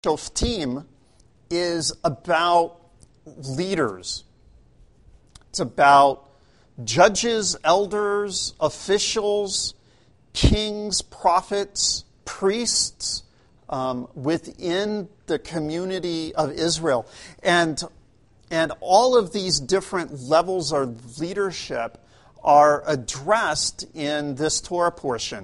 Shoftim is about leaders. It's about judges, elders, officials, kings, prophets, priests within the community of Israel. And all of these different levels of leadership are addressed in this Torah portion.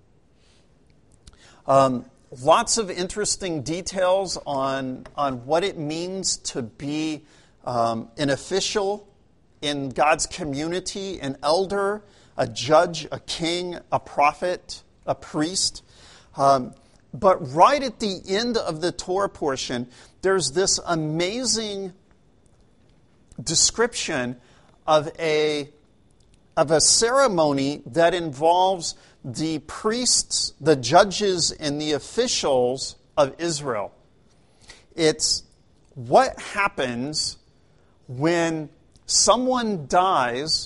Lots of interesting details on what it means to be an official in God's community, an elder, a judge, a king, a prophet, a priest. But right at the end of the Torah portion, there's this amazing description of a ceremony that involves the priests, the judges, and the officials of Israel. It's what happens when someone dies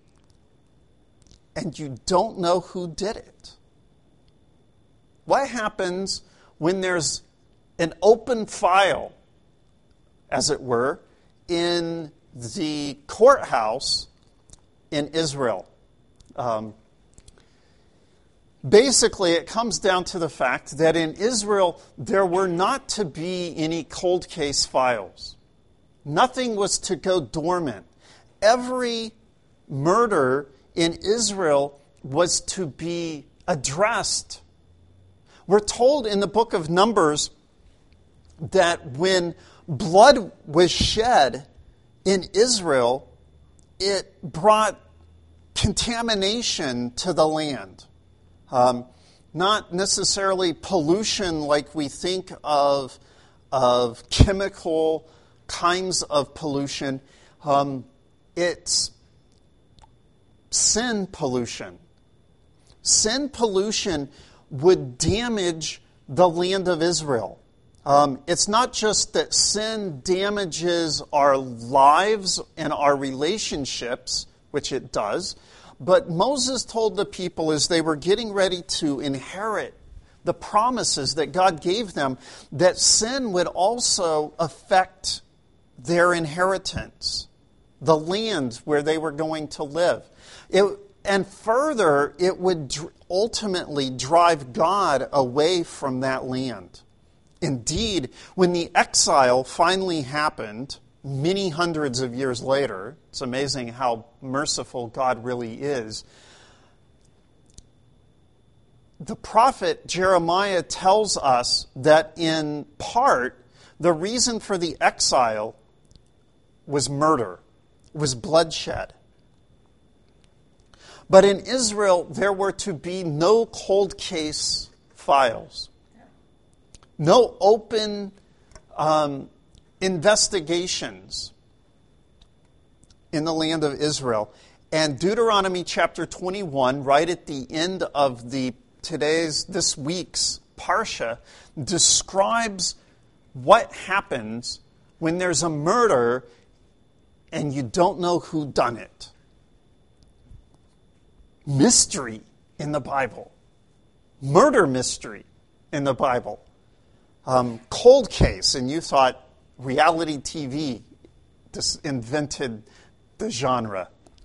and you don't know who did it. What happens when there's an open file, as it were, in the courthouse in Israel? Basically, it comes down to the fact that in Israel, there were not to be any cold case files. Nothing was to go dormant. Every murder in Israel was to be addressed. We're told in the book of Numbers that when blood was shed in Israel, it brought contamination to the land. Not necessarily pollution like we think of chemical kinds of pollution. It's sin pollution. Sin pollution would damage the land of Israel. It's not just that sin damages our lives and our relationships, which it does, but Moses told the people as they were getting ready to inherit the promises that God gave them, that sin would also affect their inheritance, the land where they were going to live. And further, it would ultimately drive God away from that land. Indeed, when the exile finally happened, many hundreds of years later, it's amazing how merciful God really is. The prophet Jeremiah tells us that in part, the reason for the exile was murder, was bloodshed. But in Israel, there were to be no cold case files, no open investigations in the land of Israel. And Deuteronomy chapter 21, right at the end of this week's Parsha, describes what happens when there's a murder and you don't know who done it. Mystery in the Bible. Murder mystery in the Bible. Cold case, and you thought reality TV just invented the genre.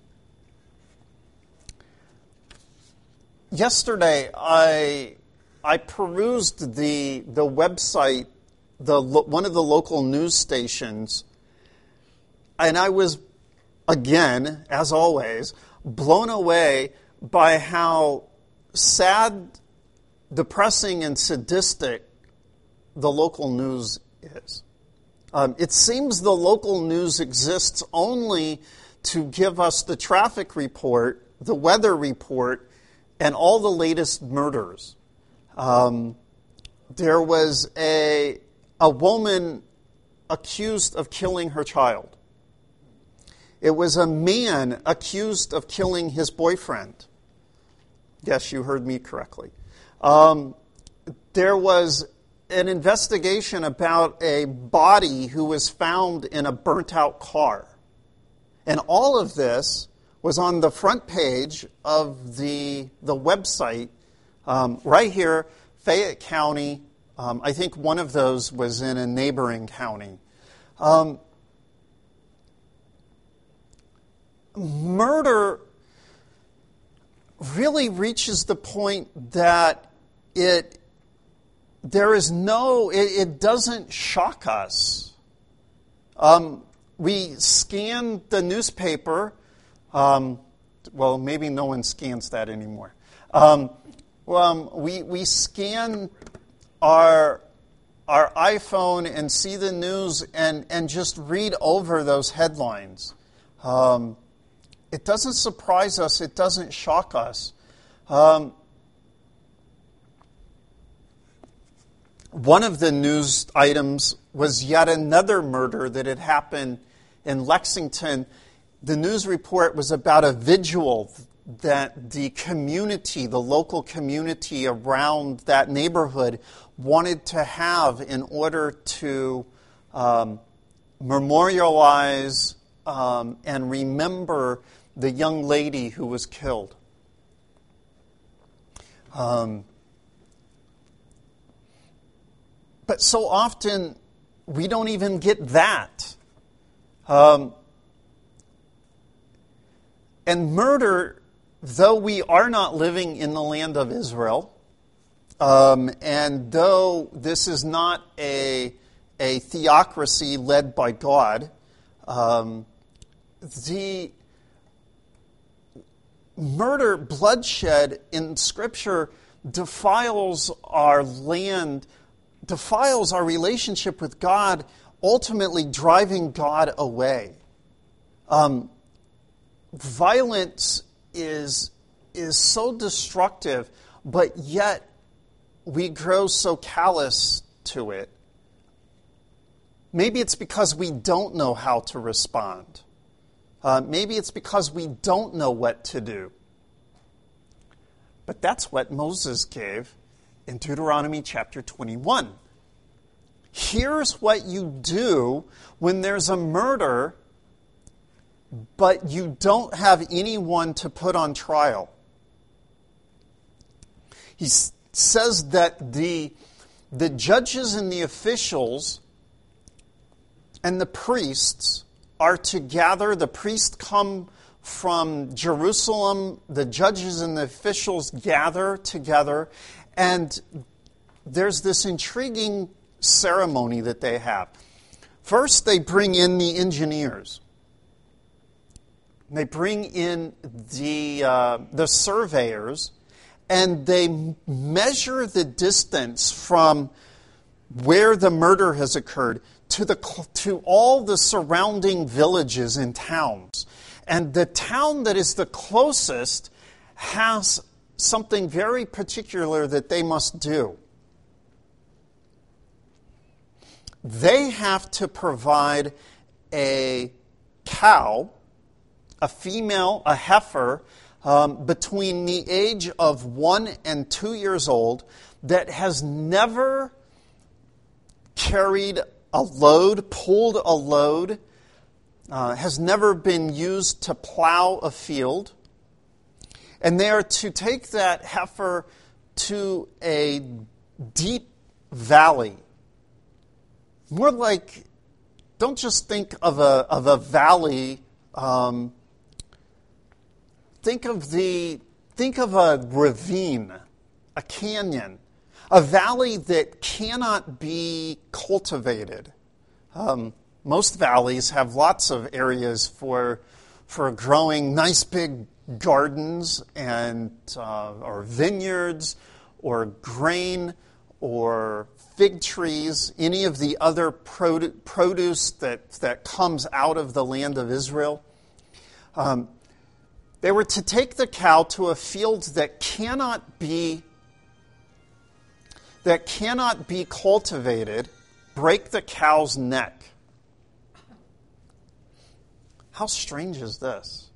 Yesterday, I perused the website, one of the local news stations, and I was, again, as always, blown away by how sad, depressing, and sadistic the local news is. It seems the local news exists only to give us the traffic report, the weather report, and all the latest murders. There was a woman accused of killing her child. It was a man accused of killing his boyfriend. Yes, you heard me correctly. There was an investigation about a body who was found in a burnt-out car. And all of this was on the front page of the website, right here, Fayette County I think one of those was in a neighboring county. Murder really reaches the point that it doesn't shock us. We scan the newspaper. Well, maybe no one scans that anymore. We scan our iPhone and see the news and just read over those headlines. It doesn't surprise us. It doesn't shock us. One of the news items was yet another murder that had happened in Lexington. The news report was about a vigil that the community, the local community around that neighborhood, wanted to have in order to memorialize and remember the young lady who was killed. But so often, we don't even get that. And murder, though we are not living in the land of Israel, and though this is not a theocracy led by God, the murder, bloodshed in Scripture defiles our land, defiles our relationship with God, ultimately driving God away. Violence is so destructive, but yet we grow so callous to it. Maybe it's because we don't know how to respond. Maybe it's because we don't know what to do. But that's what Moses gave in Deuteronomy chapter 21. Here's what you do when there's a murder, but you don't have anyone to put on trial. He says that the judges and the officials and the priests are to gather. The priests come from Jerusalem. The judges and the officials gather together. And there's this intriguing ceremony that they have. First, they bring in the engineers. They bring in the surveyors, and they measure the distance from where the murder has occurred to all the surrounding villages and towns. And the town that is the closest has something very particular that they must do. They have to provide a cow, a female, a heifer, between the age of 1 and 2 years old that has never carried a load, pulled a load, has never been used to plow a field. And they are to take that heifer to a deep valley. More like, don't just think of a valley. Think of a ravine, a canyon, a valley that cannot be cultivated. Most valleys have lots of areas for growing nice big gardens and or vineyards or grain or fig trees, any of the other produce that comes out of the land of Israel. They were to take the cow to a field that cannot be cultivated, break the cow's neck. How strange is this?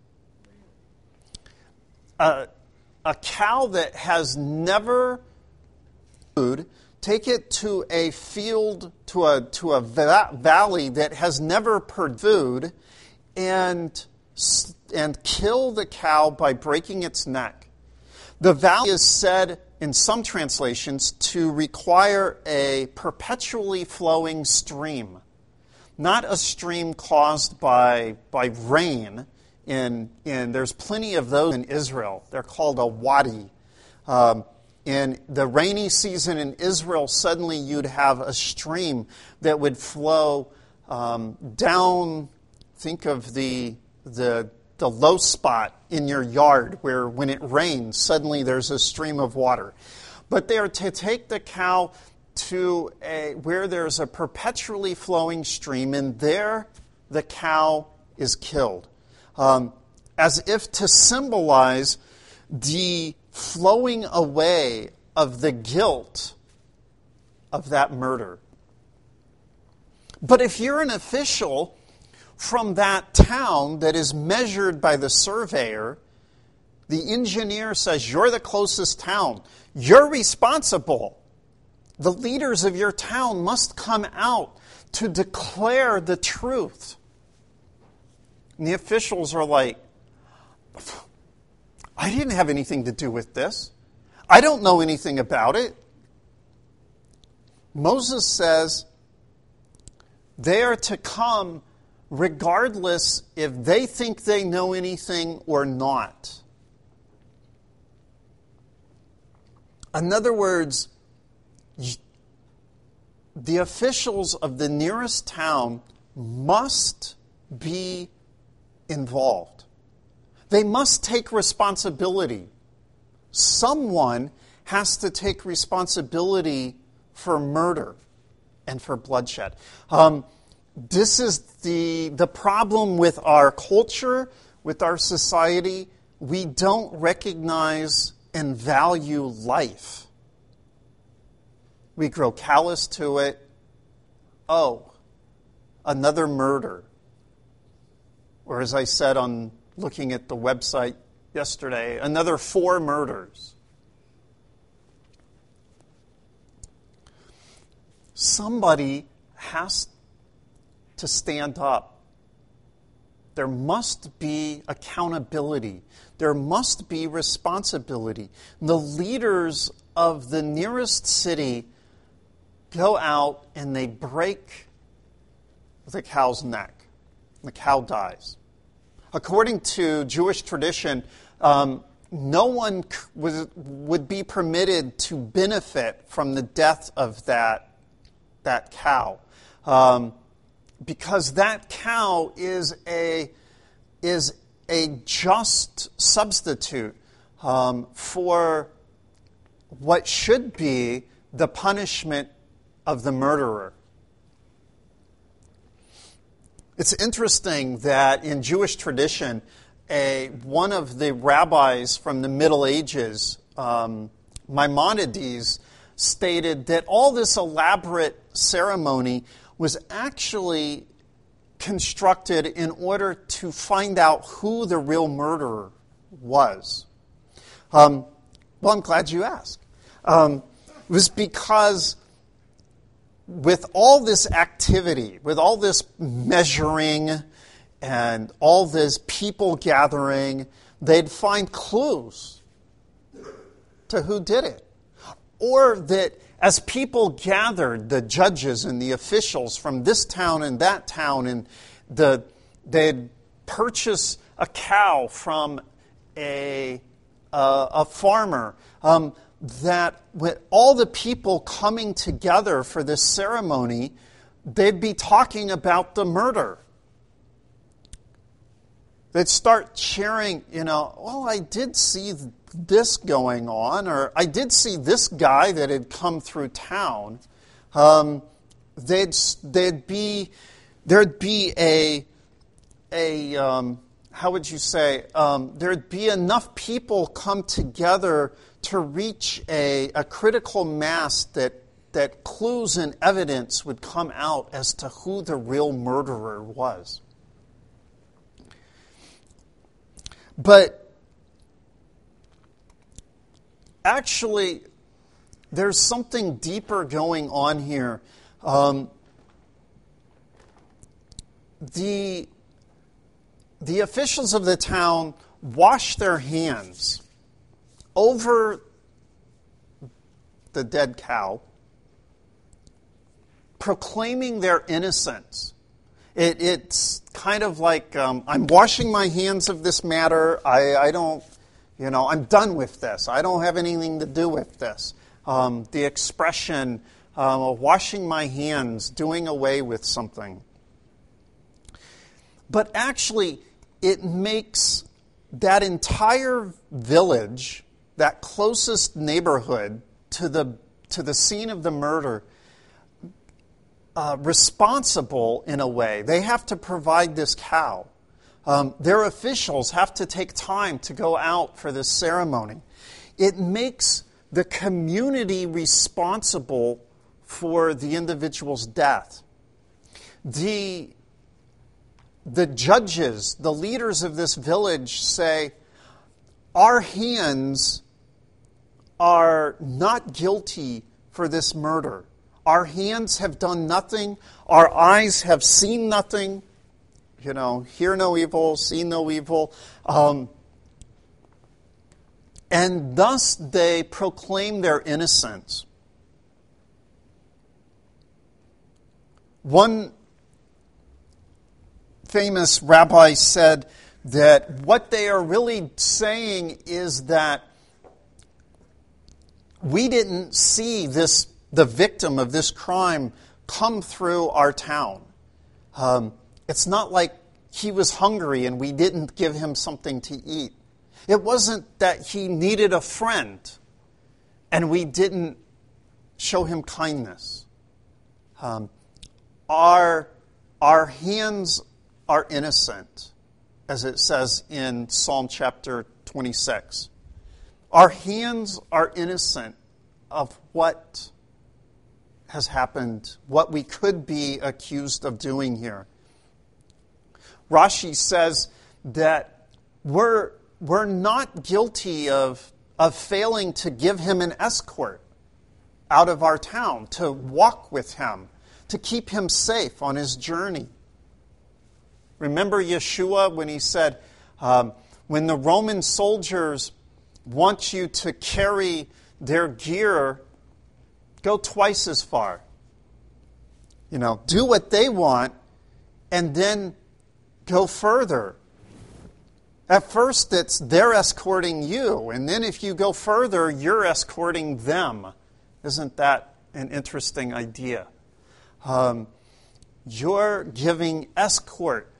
A cow that has never food, take it to a field, to a valley that has never produced food, and kill the cow by breaking its neck. The valley is said in some translations, to require a perpetually flowing stream. Not a stream caused by rain. There's plenty of those in Israel. They're called a wadi. In the rainy season in Israel, suddenly you'd have a stream that would flow down. Think of the low spot in your yard where when it rains, suddenly there's a stream of water. But they are to take the cow to where there's a perpetually flowing stream, and there the cow is killed. As if to symbolize the flowing away of the guilt of that murder. But if you're an official from that town that is measured by the surveyor, the engineer says, you're the closest town. You're responsible. The leaders of your town must come out to declare the truth. And the officials are like, I didn't have anything to do with this. I don't know anything about it. Moses says they are to come regardless if they think they know anything or not. In other words, the officials of the nearest town must be involved. They must take responsibility. Someone has to take responsibility for murder and for bloodshed. This is the problem with our culture, with our society. We don't recognize and value life. We grow callous to it. Oh, another murder. Or as I said on looking at the website yesterday, another 4 murders. Somebody has to stand up. There must be accountability. There must be responsibility. The leaders of the nearest city go out and they break the cow's neck. The cow dies. According to Jewish tradition, no one would be permitted to benefit from the death of that cow, because that cow is a just substitute for what should be the punishment of the murderer. It's interesting that in Jewish tradition, one of the rabbis from the Middle Ages, Maimonides, stated that all this elaborate ceremony was actually constructed in order to find out who the real murderer was. Well, I'm glad you asked. It was because with all this activity, with all this measuring and all this people gathering, they'd find clues to who did it. Or that as people gathered, the judges and the officials from this town and that town, and they'd purchase a cow from a farmer, that with all the people coming together for this ceremony, they'd be talking about the murder. They'd start cheering, well, I did see this going on, or I did see this guy that had come through town. There'd be a how would you say, there'd be enough people come together to reach a critical mass that clues and evidence would come out as to who the real murderer was. But actually, there's something deeper going on here. The officials of the town wash their hands over the dead cow, proclaiming their innocence. It's kind of like, I'm washing my hands of this matter. I don't, I'm done with this. I don't have anything to do with this. The expression, washing my hands, doing away with something. But actually, it makes that entire village, that closest neighborhood to the scene of the murder, responsible in a way. They have to provide this cow. Their officials have to take time to go out for this ceremony. It makes the community responsible for the individual's death. The judges, the leaders of this village say, our hands are not guilty for this murder. Our hands have done nothing. Our eyes have seen nothing. Hear no evil, see no evil. And thus they proclaim their innocence. One famous rabbi said that what they are really saying is that we didn't see the victim of this crime come through our town. It's not like he was hungry and we didn't give him something to eat. It wasn't that he needed a friend and we didn't show him kindness. Our hands are innocent, as it says in Psalm chapter 26. Our hands are innocent of what has happened, what we could be accused of doing here. Rashi says that we're not guilty of failing to give him an escort out of our town, to walk with him, to keep him safe on his journey. Remember Yeshua when he said, when the Roman soldiers want you to carry their gear, go twice as far. Do what they want and then go further. At first, they're escorting you, and then if you go further, you're escorting them. Isn't that an interesting idea? You're giving escort.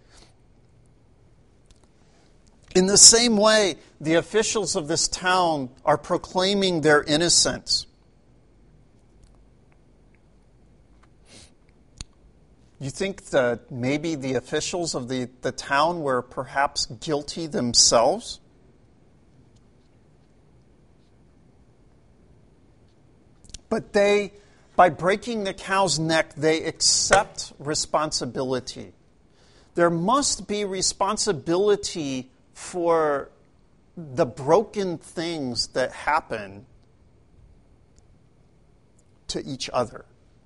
In the same way, the officials of this town are proclaiming their innocence. You think that maybe the officials of the town were perhaps guilty themselves? But by breaking the cow's neck, they accept responsibility. There must be responsibility for the broken things that happen to each other.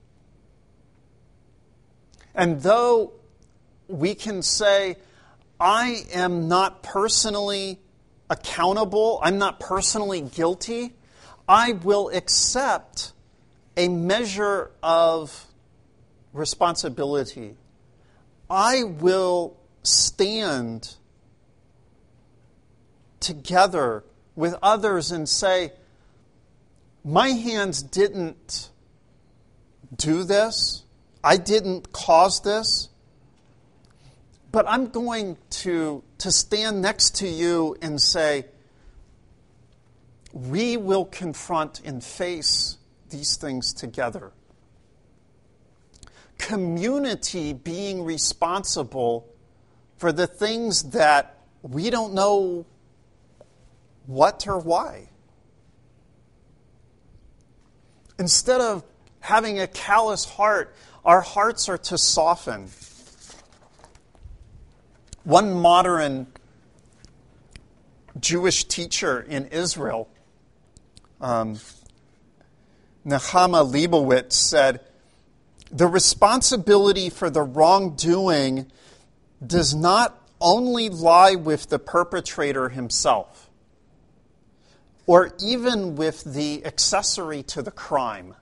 And though we can say, I am not personally accountable, I'm not personally guilty, I will accept a measure of responsibility. I will stand together with others and say, my hands didn't do this. I didn't cause this, but I'm going to stand next to you and say, we will confront and face these things together. Community being responsible for the things that we don't know what or why. Instead of having a callous heart, our hearts are to soften. One modern Jewish teacher in Israel, Nehama Leibowitz, said, the responsibility for the wrongdoing does not only lie with the perpetrator himself. or even with the accessory to the crime.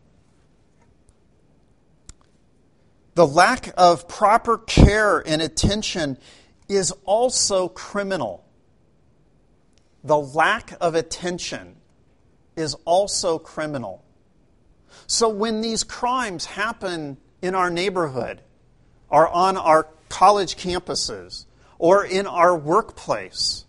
The lack of proper care and attention is also criminal. The lack of attention is also criminal. So when these crimes happen in our neighborhood, or on our college campuses, or in our workplace,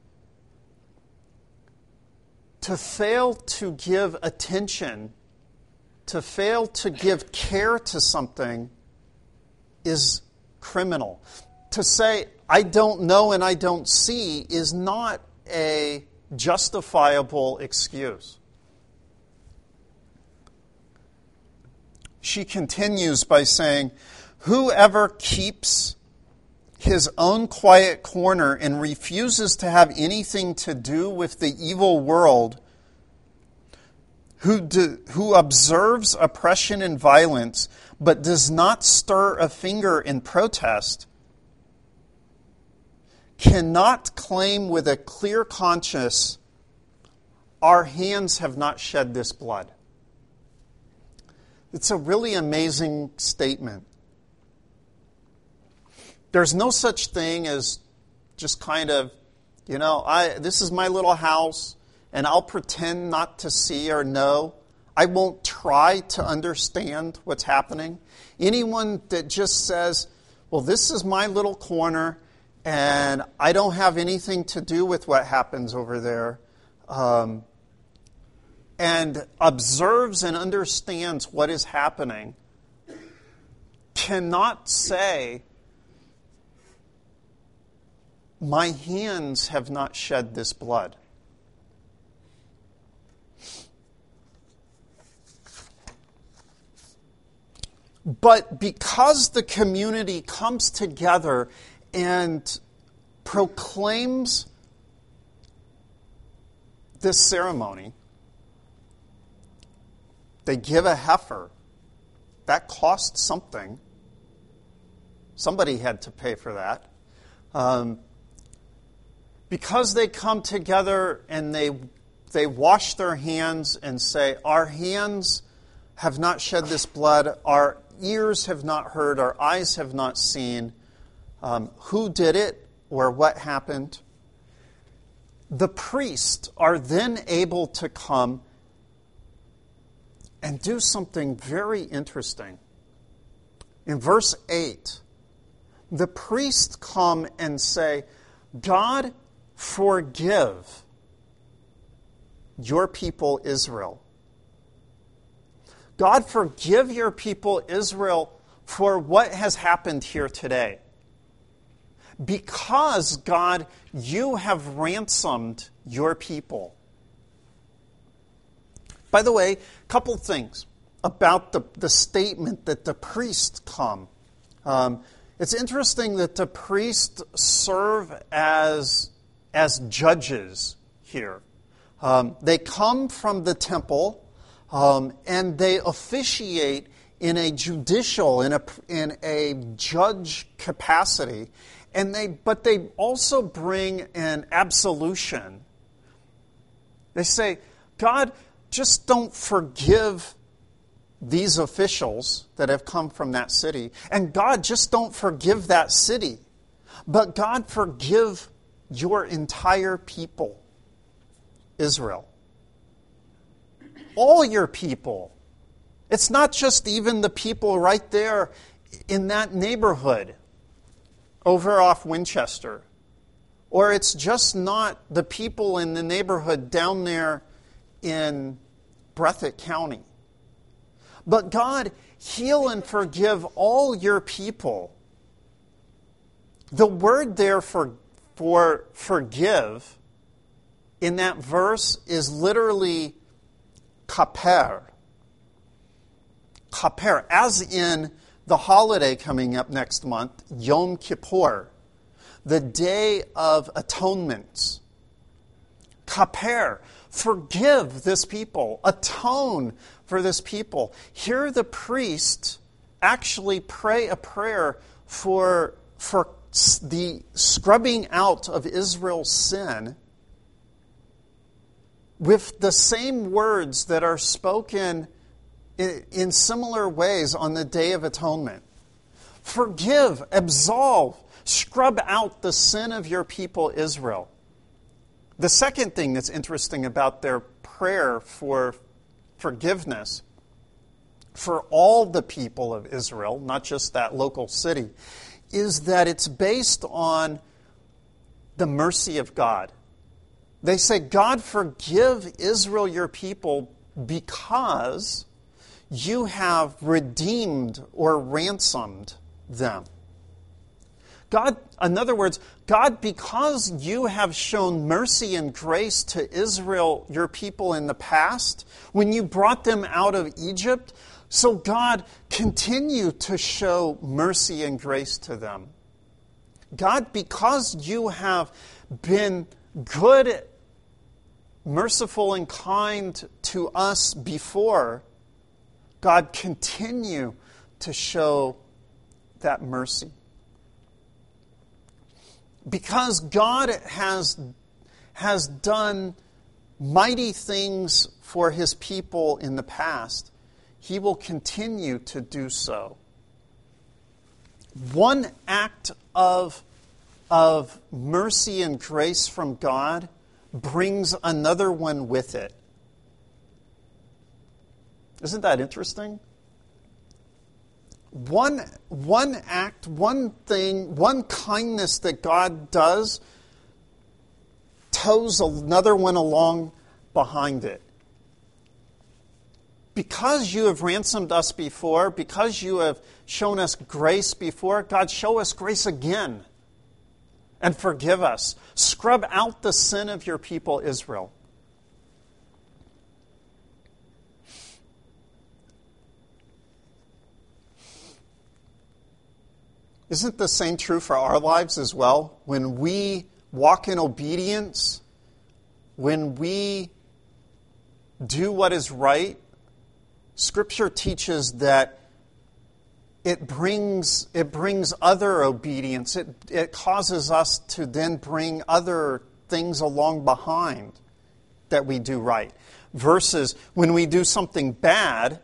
to fail to give attention, to fail to give care to something is criminal. To say, I don't know and I don't see is not a justifiable excuse. She continues by saying, whoever keeps his own quiet corner and refuses to have anything to do with the evil world, who observes oppression and violence, but does not stir a finger in protest, cannot claim with a clear conscience, our hands have not shed this blood. It's a really amazing statement. There's no such thing as just kind of, this is my little house, and I'll pretend not to see or know. I won't try to understand what's happening. Anyone that just says, well, this is my little corner, and I don't have anything to do with what happens over there, and observes and understands what is happening, cannot say, my hands have not shed this blood. But because the community comes together and proclaims this ceremony, they give a heifer. That costs something. Somebody had to pay for that. Because they come together and they wash their hands and say, our hands have not shed this blood, our ears have not heard, our eyes have not seen who did it or what happened. The priests are then able to come and do something very interesting. In verse 8, the priests come and say, God, forgive your people Israel. God, forgive your people Israel for what has happened here today. Because, God, you have ransomed your people. By the way, a couple things about the statement that the priests come. It's interesting that the priests serve as judges here. They come from the temple, and they officiate in a judicial, in a judge capacity, but they also bring an absolution. They say, God, just don't forgive these officials that have come from that city. And God, just don't forgive that city. But God, forgive your entire people, Israel. All your people. It's not just even the people right there in that neighborhood over off Winchester. Or it's just not the people in the neighborhood down there in Breathitt County. But God, heal and forgive all your people. The word there for forgive in that verse is literally kaper. Kaper, as in the holiday coming up next month, Yom Kippur, the Day of Atonement. Kaper, forgive this people, atone for this people. Here the priest actually pray a prayer for the scrubbing out of Israel's sin with the same words that are spoken in similar ways on the Day of Atonement. Forgive, absolve, scrub out the sin of your people Israel. The second thing that's interesting about their prayer for forgiveness for all the people of Israel, not just that local city, is that it's based on the mercy of God. They say, God, forgive Israel, your people, because you have redeemed or ransomed them. God, in other words, God, because you have shown mercy and grace to Israel, your people, in the past, when you brought them out of Egypt, so God, continue to show mercy and grace to them. God, because you have been good, merciful, and kind to us before, God, continue to show that mercy. Because God has done mighty things for his people in the past, he will continue to do so. One act of mercy and grace from God brings another one with it. Isn't that interesting? One act, one thing, one kindness that God does tows another one along behind it. Because you have ransomed us before, because you have shown us grace before, God, show us grace again and forgive us. Scrub out the sin of your people Israel. Isn't the same true for our lives as well? When we walk in obedience, when we do what is right, Scripture teaches that it brings other obedience. It causes us to then bring other things along behind that we do right. Versus when we do something bad,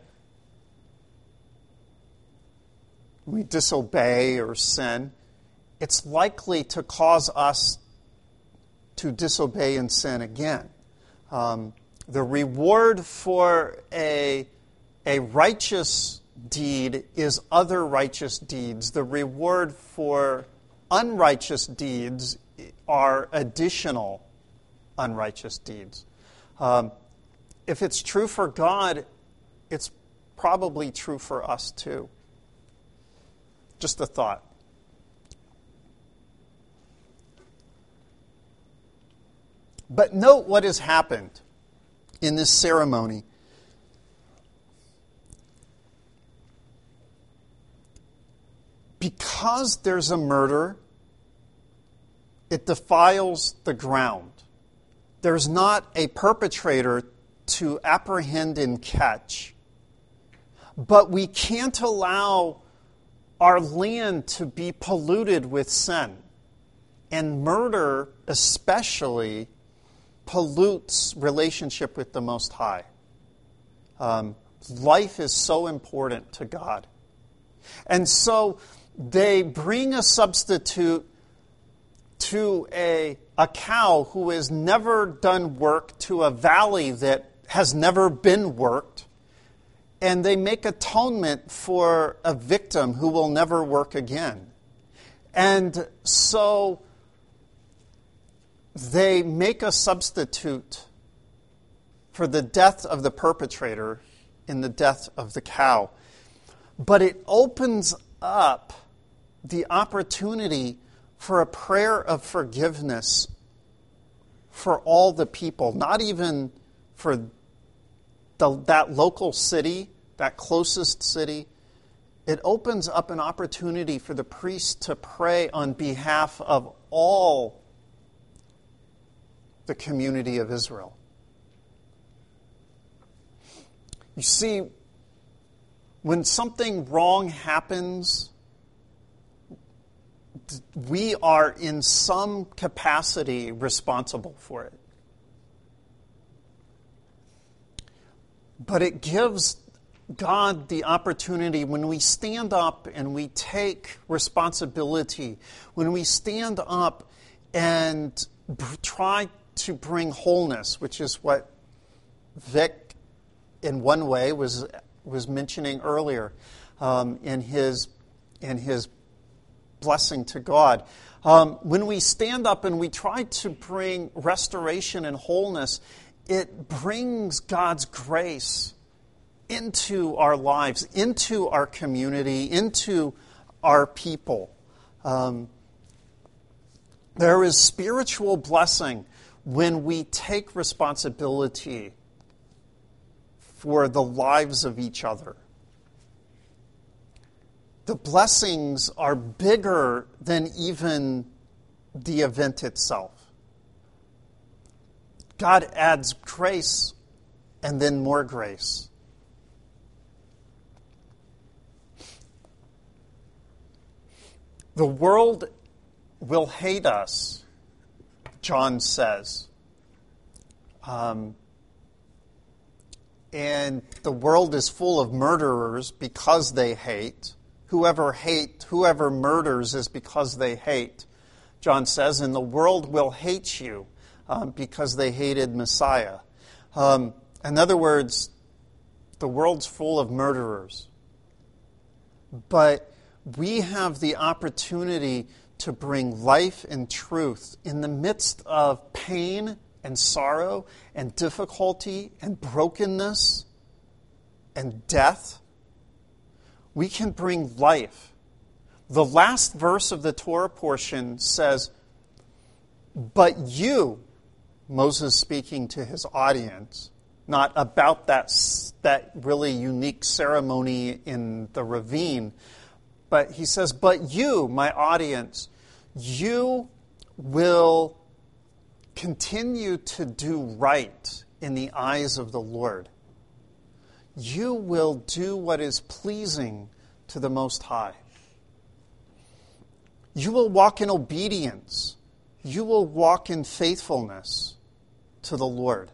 we disobey or sin, it's likely to cause us to disobey and sin again. The reward for a righteous deed is other righteous deeds. The reward for unrighteous deeds are additional unrighteous deeds. If it's true for God, it's probably true for us too. Just a thought. But note what has happened in this ceremony. Because there's a murder, it defiles the ground. There's not a perpetrator to apprehend and catch. But we can't allow our land to be polluted with sin. And murder especially pollutes relationship with the Most High. Life is so important to God. And so they bring a substitute to a cow who has never done work, to a valley that has never been worked, and they make atonement for a victim who will never work again. And so they make a substitute for the death of the perpetrator in the death of the cow. But it opens up the opportunity for a prayer of forgiveness for all the people, not even for that local city, that closest city. It opens up an opportunity for the priest to pray on behalf of all the community of Israel. You see, when something wrong happens, we are in some capacity responsible for it. But it gives God the opportunity when we stand up and we take responsibility, when we stand up and try to bring wholeness, which is what Vic, in one way, was mentioning earlier in his blessing to God. When we stand up and we try to bring restoration and wholeness, it brings God's grace into our lives, into our community, into our people. There is spiritual blessing when we take responsibility for the lives of each other. The blessings are bigger than even the event itself. God adds grace and then more grace. The world will hate us, John says. And the world is full of murderers because they hate. Whoever murders is because they hate, John says, and the world will hate you because they hated Messiah. In other words, the world's full of murderers. But we have the opportunity to bring life and truth in the midst of pain and sorrow and difficulty and brokenness and death. We can bring life. The last verse of the Torah portion says, "But you," Moses speaking to his audience, not about that really unique ceremony in the ravine, but he says, "But you, my audience, you will continue to do right in the eyes of the Lord. You will do what is pleasing to the Most High. You will walk in obedience. You will walk in faithfulness to the Lord."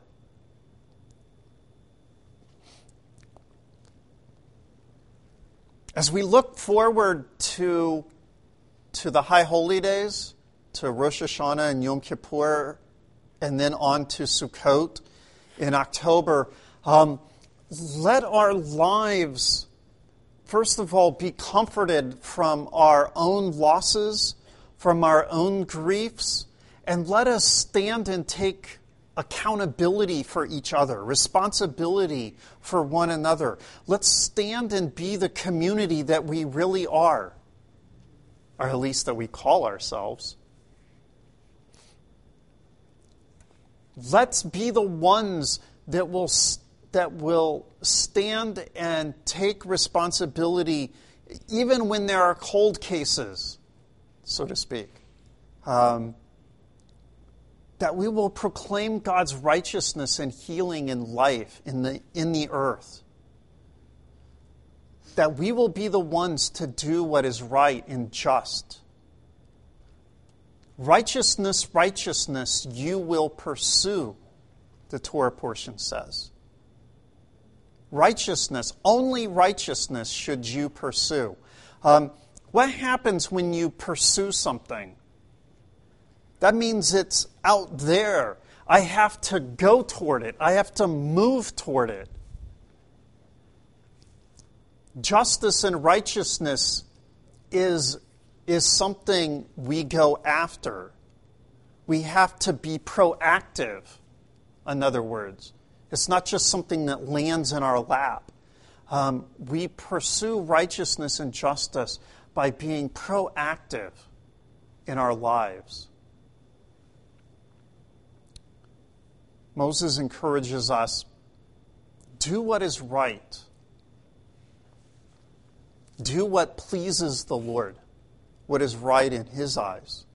As we look forward to the High Holy Days, to Rosh Hashanah and Yom Kippur, and then on to Sukkot in October, let our lives, first of all, be comforted from our own losses, from our own griefs, and let us stand and take accountability for each other, responsibility for one another. Let's stand and be the community that we really are, or at least that we call ourselves. Let's be the ones that will stand and take responsibility even when there are cold cases, so to speak. That we will proclaim God's righteousness and healing and life in the earth. That we will be the ones to do what is right and just. Righteousness, righteousness, you will pursue, the Torah portion says. Righteousness, only righteousness should you pursue. What happens when you pursue something? That means it's out there. I have to go toward it. I have to move toward it. Justice and righteousness is something we go after. We have to be proactive, in other words. It's not just something that lands in our lap. We pursue righteousness and justice by being proactive in our lives. Moses encourages us, do what is right. Do what pleases the Lord, what is right in His eyes.